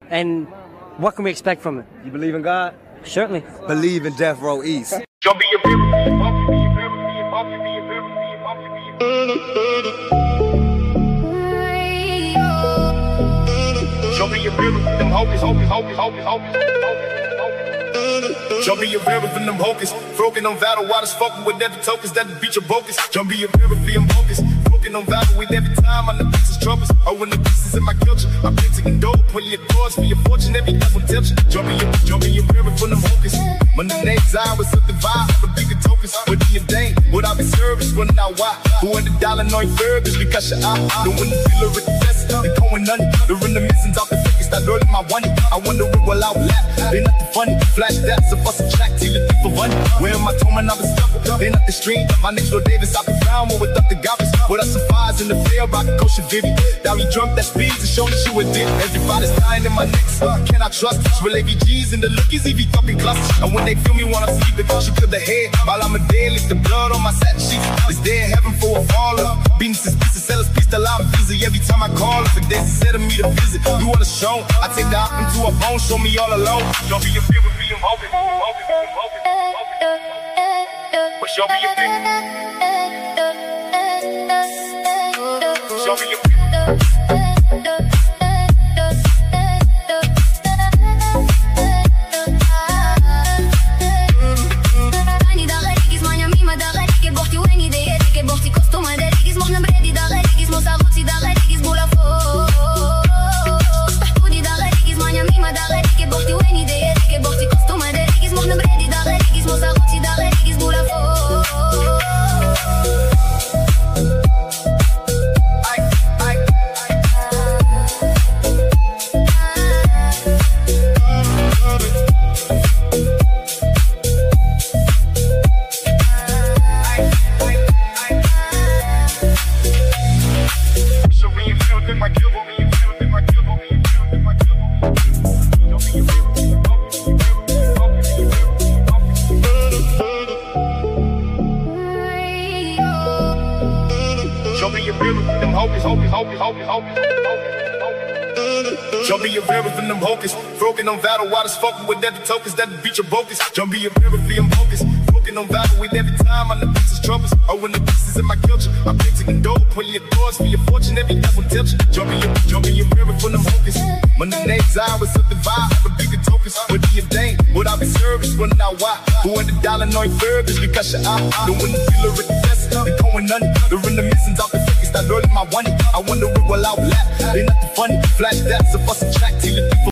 And what can we expect from it? You believe in God? Certainly. Believe in Death Row East. Show me your river from them hocus. Show me your river from them hocus. Broken on battle, waters fucking with every tokens that beat your bogus. Show me your river for them hocus. Broken on battle with every time on the pieces troubles. Oh, when the pieces in my culture, I'm taking dope, putting your chords for your fortune, every level tips. Show me your river from them hocus. When the name's I was up the vibe, the bigger tokens. What do you think? What I be service, running out wide. $400 no burgers because you're out. The when the filler with the best, they going none. The reminiscence of the figures that rolling my money. I wonder what will I lap. They nothing funny. Flash that, so bust a track till you think for money. Where my tone and I was stuck. They not the stream. My name's Lord Davis, I be found one without the goblins. With us some fires in the field, rock a kosher Vivi. Now we drunk that speeds to show that you a dick. Everybody's dying in my necks. Can I trust? Will AVGs and the lookies, EV talking clusters. And when they feel me, wanna sleep, it she to the head. While I'm a dead, lick the blood on my satin sheets. It's dead heaven for a baller. Beating since pieces, sellers piece till I'm busy. Every time I call, if a daisy said to me to visit. You want a show? I take the option to a bone, show me all alone. Don't be a fear with me, I'm hoping. But show me your thing. Show me your thing. Show me your river from them hocus. Broken on battle, waters fucking with every tokens that beat your bogus. Show me your river for them hocus. Broken on battle with every time on the pieces troubles. Oh, when the pieces in my culture, I'm taking dope, putting your chords for your fortune, every level tips. Show me your river from them hocus. When the name's I was up the vibe, the bigger tokens. What do you think? What I be service, running out wide. $400 no burgers because you're out. The when the filler with the best, they going none. The reminiscence of the figures that rolling my money. I wonder what will I lap. They nothing funny. Flash that, so bust a track till you think for